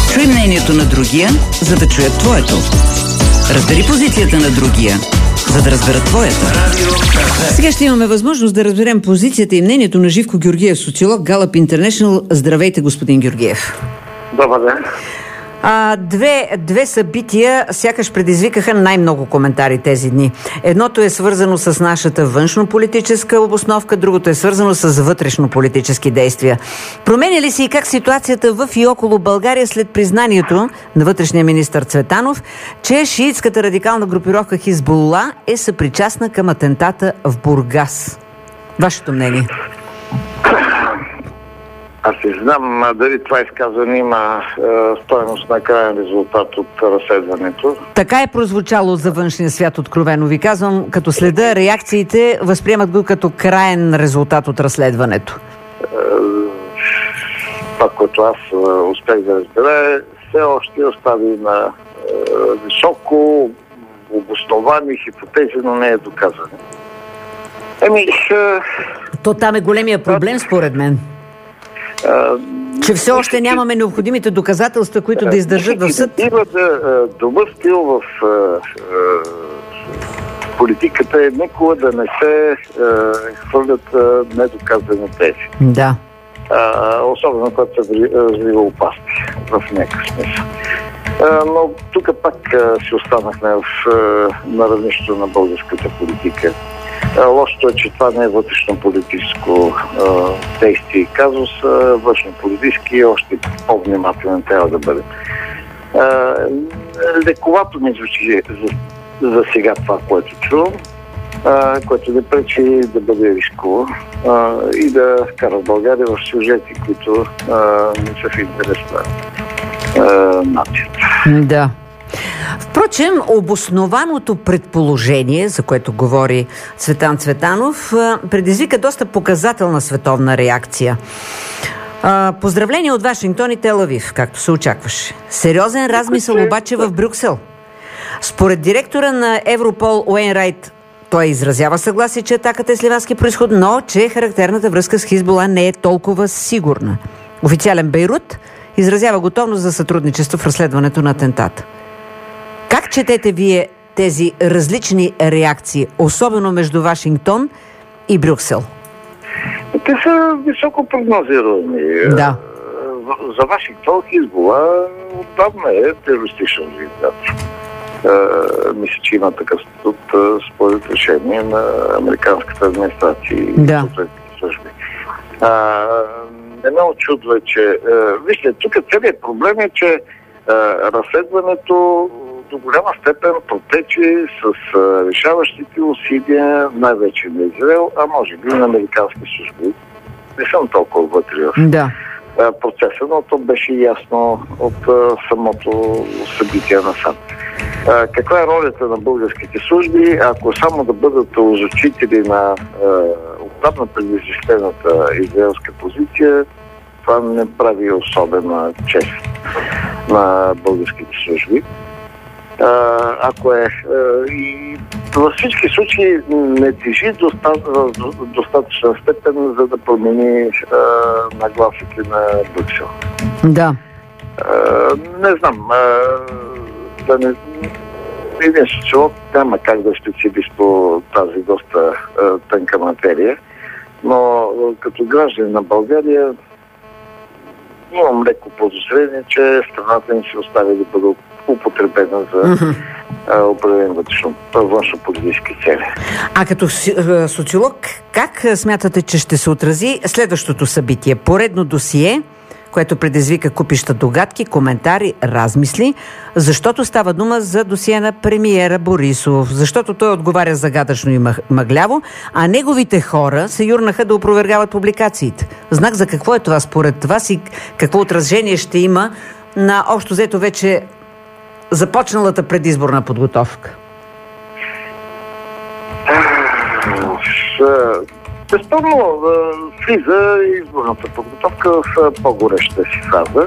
Чуй мнението на другия, за да чуят твоето. Разбери позицията на другия, за да разберат твоята. Сега ще имаме възможност да разберем позицията и мнението на Живко Георгиев, социолог, Галъп Интернешнъл. Здравейте, господин Георгиев. Добър ден. Две събития сякаш предизвикаха най-много коментари тези дни. Едното е свързано с нашата външно-политическа обосновка, другото е свързано с вътрешно-политически действия. Променя ли се и как ситуацията в и около България след признанието на вътрешния министър Цветанов, че шиитската радикална групировка Хизбула е съпричастна към атентата в Бургас? Вашето мнение? Аз не знам дали това изказване има стойност на крайен резултат от разследването. Така е прозвучало за външния свят, откровено ви казвам. Като следа реакциите, възприемат го като крайен резултат от разследването. Това, което аз успех да разбера, все още остави на високо обосновани хипотези, но не е доказано. То там е големия проблем, според мен. Че все още нямаме необходимите доказателства, които да издържат в съд. Има добър стил в политиката е никога да не се хвърлят недоказани тези. Да. Особено когато се развива опасни в някакъв смисъл. Но тук пак си останахме на равнището на българската политика. Лошото е, че това не е вътрешно-политическо действие и казус, външно-политически още по-внимателен трябва да бъде. Лековато ми звучи за сега това, което чувам, което не пречи да бъде рисково и да вкара България в сюжети, които не са в интерес на нацията. Да. Впрочем, обоснованото предположение, за което говори Цветан Цветанов, предизвика доста показателна световна реакция. Поздравления от Вашингтон и Тел Авив, както се очакваше. Сериозен размисъл обаче в Брюксел. Според директора на Европол Уейнрайт, той изразява съгласие, че атаката е с ливански произход, но че характерната връзка с Хизбула не е толкова сигурна. Официален Бейрут изразява готовност за сътрудничество в разследването на атентата. Как четете вие тези различни реакции, особено между Вашингтон и Брюксел? Те са високо прогнозируеми. Да. За Вашингтон Хизбула отдавна е терористична организация. Мисля, че има такъв статут според решение на американската администрация и съответните служби. Не ме очудва, че... Вижте, тук целият проблем е, че разследването до голяма степен протече с решаващите усилия най-вече на Израел, а може би на американски служби. Не съм толкова вътре в процеса, но то беше ясно от самото събитие на сам. Каква е ролята на българските служби, ако само да бъдат узочители на отдавна предизвестената израелска позиция, това не прави особена чест на българските служби. Ако е и във всички случаи не тежи достатъчна степен, за да промени нагласите на Брюксел. Да. Не знам. Един социолог няма как да е специалист по тази доста тънка материя, но като гражданин на България имам леко подозрение, че страната ни се остави да бъде употребена за определен външно-политически цели. А като социолог, как смятате, че ще се отрази следващото събитие? Поредно досие, което предизвика купища догадки, коментари, размисли, защото става дума за досие на премиера Борисов, защото той отговаря загадъчно и мъгляво, а неговите хора се юрнаха да опровергават публикациите. Знак за какво е това според вас и какво отражение ще има на общо взето вече започналата предизборна подготовка? Безспорно влиза изборната подготовка в по-гореща си фаза.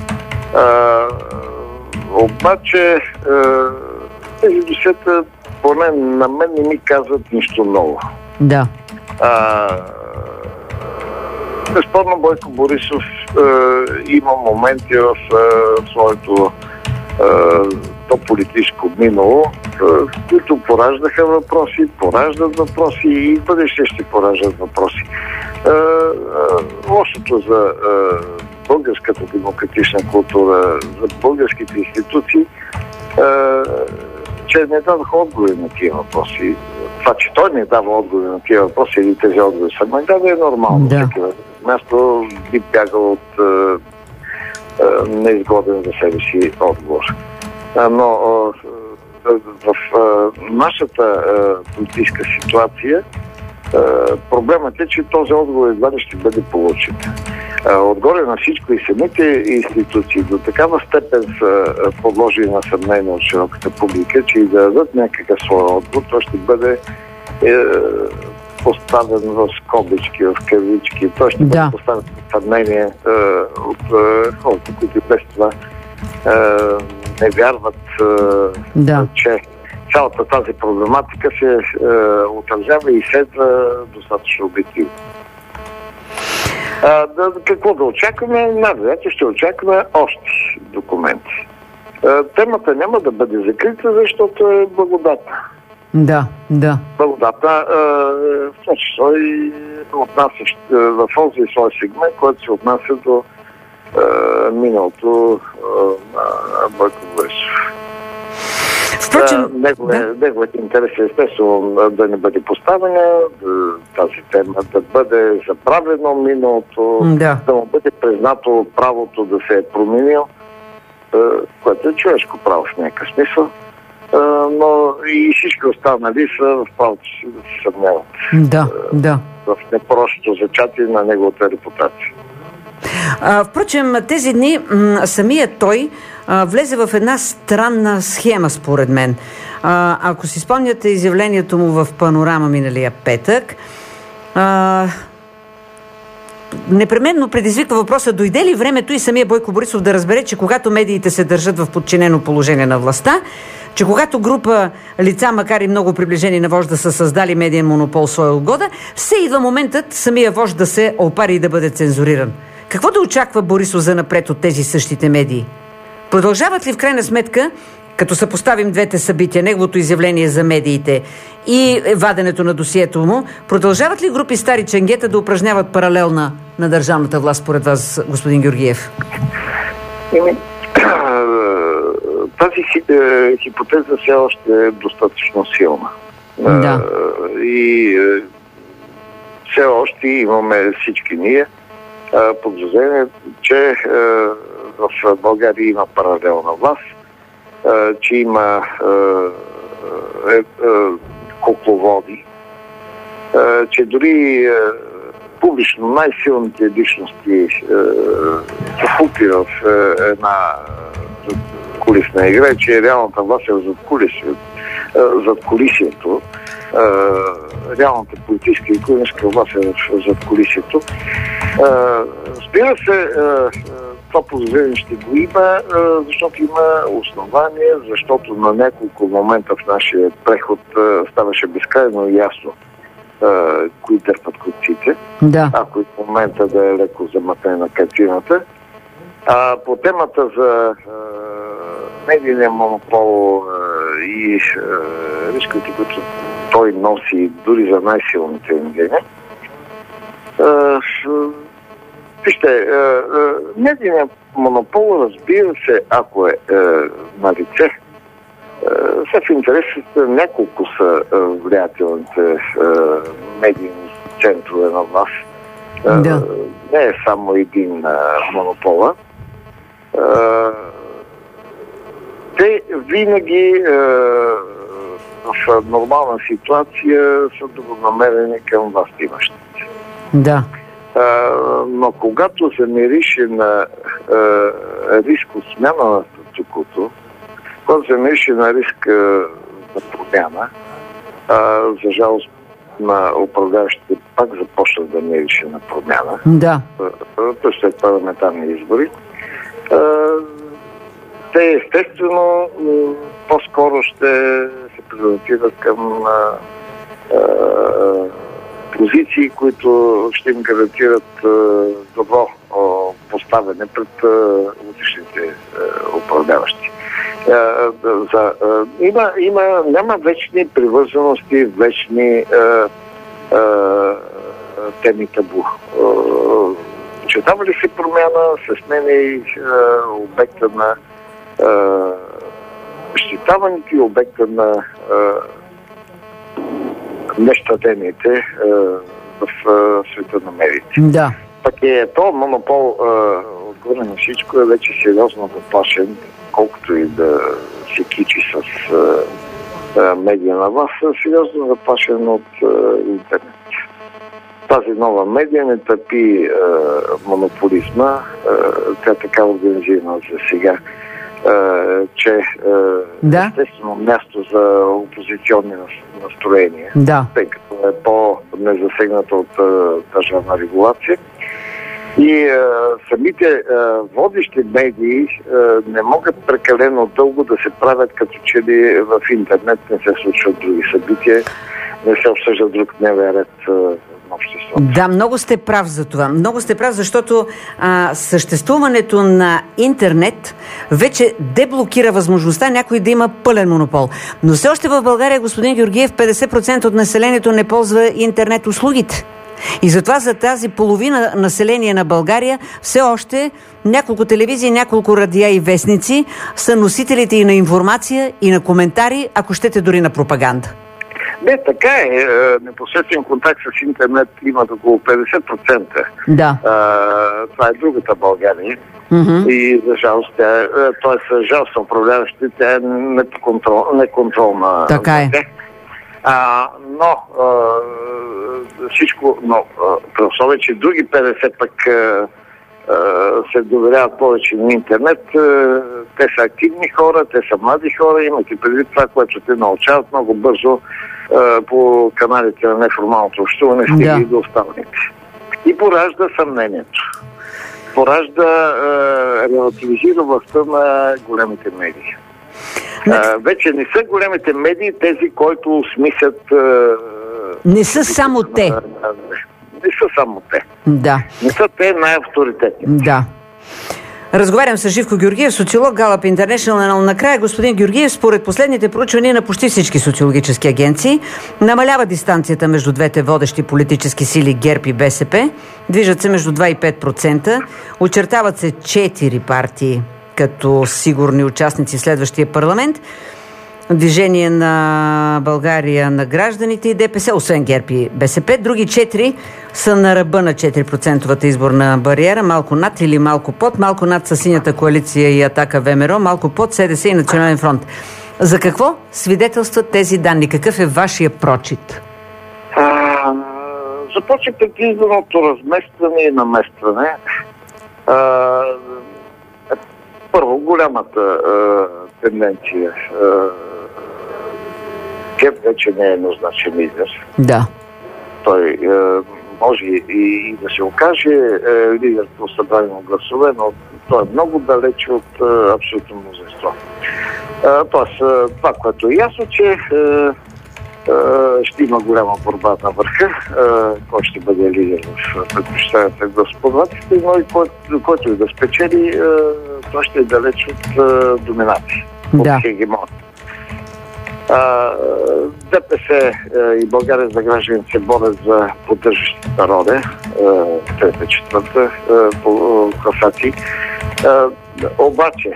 Обаче тези досиета поне на мен не ми казват нищо ново. Да. Безспорно Бойко Борисов има моменти в своето политическо минало, които пораждат въпроси и бъдеще ще пораждат въпроси. Лошото за българската демократична култура, за българските институции, че не даваха отговори на тия въпроси. Това, че той не дава отговори на тия въпроси или тези отговори са да е нормално. Да. Място би бягал от неизгоден за себе си отговор. Но в нашата политическа ситуация проблемът е, че този отговор едва ли ще бъде получен. Отгоре на всичко и самите институции до такава степен са подложени на съмнение от широката публика, че и да дадат някакъв свой отговор, то ще бъде поставен в скобички, в кавички. Той ще бъде поставен в съмнение от хората, които без това не вярват, че цялата тази проблематика се отразява и следва достатъчно обективно. Какво да очакваме? Най-вероятно ще очакваме още документи. Темата няма да бъде закрита, защото е благодатна. Да. Благодатна, в това число и отнасящ в този свой сегмент, който се отнася до миналото на Бойко Борисов. Впрочем, неговият интерес е естествено да не бъде поставена, тази тема да бъде забравено миналото, да му бъде признато правото да се е променил, което е човешко право в някакъв смисъл, но и всички останали са в правото си да се съмняват в непорочното зачатие на неговата репутация. Впрочем, тези дни самият той влезе в една странна схема, според мен. Ако си спомняте изявлението му в Панорама миналия петък, непременно предизвиква въпроса: дойде ли времето и самия Бойко Борисов да разбере, че когато медиите се държат в подчинено положение на властта, че когато група лица, макар и много приближени на вожда, са създали медиен монопол своя угода, все идва моментът самия вожд да се опари и да бъде цензуриран. Какво да очаква Борисов занапред от тези същите медии? Продължават ли в крайна сметка, като съпоставим двете събития, неговото изявление за медиите и ваденето на досието му, продължават ли групи стари ченгета да упражняват паралелна на държавната власт, според вас, господин Георгиев? Тази хипотеза все още е достатъчно силна. И все още имаме всички ние подозрение, че в България има паралелна власт, че има кукловоди, че дори публично най-силните личности са вкупи в една кулисна игра, че реалната власт е зад колисието. Реалната политическа и икономическа власт е зад колисието. Разбира се, това подозрение ще го има, защото има основания, защото на няколко момента в нашия преход ставаше безкрайно ясно кои дърпат котците, ако и в момента да е леко замътнена картината. По темата за медийния монопол и рисковете, които той носи дори за най-силните медии. Вижте, медийният монопол, разбира се, ако е на лице, са в интересите, няколко са влиятелните медийни центрове на власт. Не е само един монопола. Те винаги в нормална ситуация са добронамерени към властимащите. Но когато се мирише на риск от смяна на статуквото, когато се мирише на риск на промяна, за жалост на управляващите пак започнат да мирише на промяна. След парламентарни избори. Те естествено по-скоро ще се презентират към позиции, които ще им гарантират добро поставяне пред утрешните управляващи. Няма вечни привързаности, вечни теми табу. Очертава ли се промяна, се сменя и обекта на защитаването и обекта на нещадените в света на медиите. Да. Пък то монопол отгоре на всичко е вече сериозно заплашен, колкото и да се кичи с медия на вас, сериозно заплашен от интернет. Тази нова медия не търпи монополизма, тя е така организирана за сега, че естествено място за опозиционни настроения, тъй като е по-незасегната от държавна регулация. И самите водещи медии не могат прекалено дълго да се правят, като че ли в интернет не се случват други събития, не се обсъжда друг дневен ред на обществото. Да, много сте прав за това. Много сте прав, защото съществуването на интернет вече деблокира възможността някой да има пълен монопол. Но все още в България, господин Георгиев, 50% от населението не ползва интернет услугите. И затова за тази половина население на България все още няколко телевизии, няколко радиа и вестници са носителите и на информация, и на коментари, ако щете дори на пропаганда. Не, така е. Непосредствен контакт с интернет имат около 50%. Да. Това е другата България. И за жалост жалост управляващи, тя е неконтролна. Така е. Но всичко, при условие, че други 50 пък се доверяват повече на интернет, те са активни хора, те са млади хора, имате предвид това, което те научават много бързо по каналите на неформалното общуване, стига и до останалите. И поражда съмнението. Поражда релативизира властта на големите медии. Вече не са големите медии тези, които смислят... Не са само те. Не са само те. Да. Не са те най-авторитетни. Да. Разговарям с Живко Георгиев, социолог, Gallup International. Накрая, господин Георгиев, според последните проучвания на почти всички социологически агенции, намалява дистанцията между двете водещи политически сили ГЕРБ и БСП. Движат се между 2 и 5%. Очертават се 4 партии като сигурни участници в следващия парламент. Движение на България на гражданите и ДПС, освен ГЕРБ и БСП. Други 4 са на ръба на 4% изборна бариера, малко над или малко под, малко над със Синята коалиция и Атака ВМРО, малко под СДС и Национален фронт. За какво свидетелстват тези данни? Какъв е вашия прочит? Започва предизборното разместване и наместване. Първо, голямата тенденция. ГЕРБ вече не е назначен лидер. Да. Той може и да се окаже лидер по събрано гласове, но той е много далеч от абсолютно мнозинство. Тоест, това, което е ясно, че ще има голяма борба на върха, кой ще бъде лидер в предпочитанията господвателите, но и който и да спечели, той ще е далеч от доминация. Да. От хегемон. ДПС и България за гражданите се борят за поддържащите народа, трета, четвърта по класации. Обаче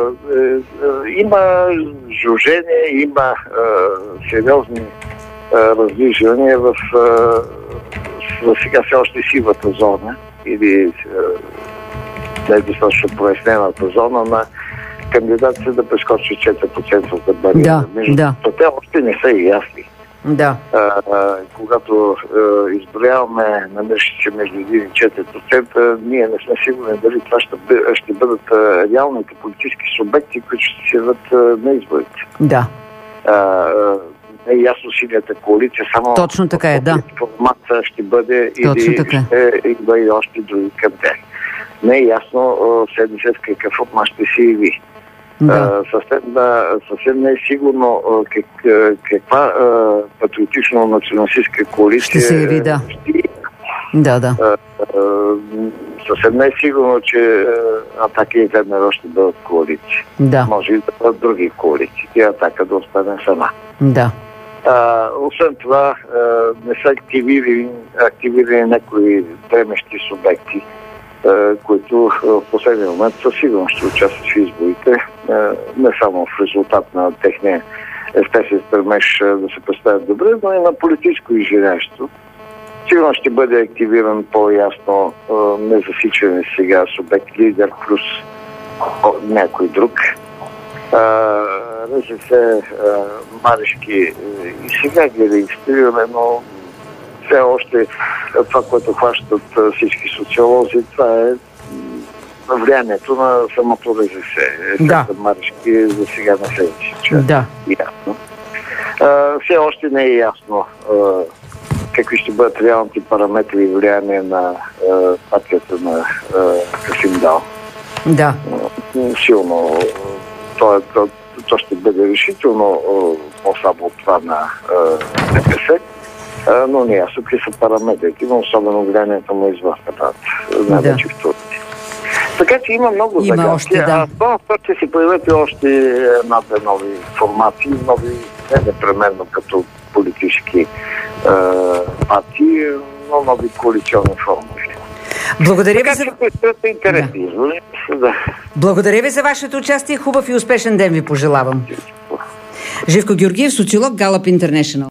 има жужение, има сериозни раздвижвания в сега все още сивата зона или недостатъчно прояснената зона на кандидатите да прескочи 4% бариера. Те още не са и ясни. Да. Когато изброяваме намиращи се между 1 и 4%, ние не сме сигурни дали това ще бъдат реалните политически субекти, които ще се явят на изборите. Да. Не е ясно Синята коалиция, само точно така е, да. Формата ще бъде или ще има и още други към тях. Не е ясно СДС какъв формат ще се яви. Да. Съвсем не е сигурно каква патриотично-националистическа коалиция ще се яви, да. Да. съвсем не е сигурно, че Атака и ВМРО ще бъдат коалиции. Да. Може и да бъдат други коалиции. И Атака да остане сама. Да. Освен това, не са активирани някои дремещи субекти, които в последния момент със сигурност ще участват в изборите, не само в резултат на техния естествен стремеж да се представят добре, но и на политическо инженерство. Сигурно ще бъде активиран по-ясно незасичен сега субект лидер плюс някой друг. РЗС, Марешки и сега ги регистрираме, но все още това, което хващат всички социолози, това е влиянието на самото РЗС. Да. Марешки за сега не се вижда. Да. Ясно. Все още не е ясно какви ще бъдат реалните параметри и влияние на партията на Касим Дал. Да. Силно. То ще бъде решително по-слабо от това на ДПС, но не ясно какви са параметрите, но особено влиянието му извън страната. Най-вече в Турция. Така че има много загадки. Това ще се появят и още една-две нови формации, нови не непременно като политически партии, но нови коалиционни формули. Благодаря ви за... Да. Благодаря ви за вашето участие. Хубав и успешен ден ви пожелавам. Живко Георгиев, социолог, Галъп Интернешънъл.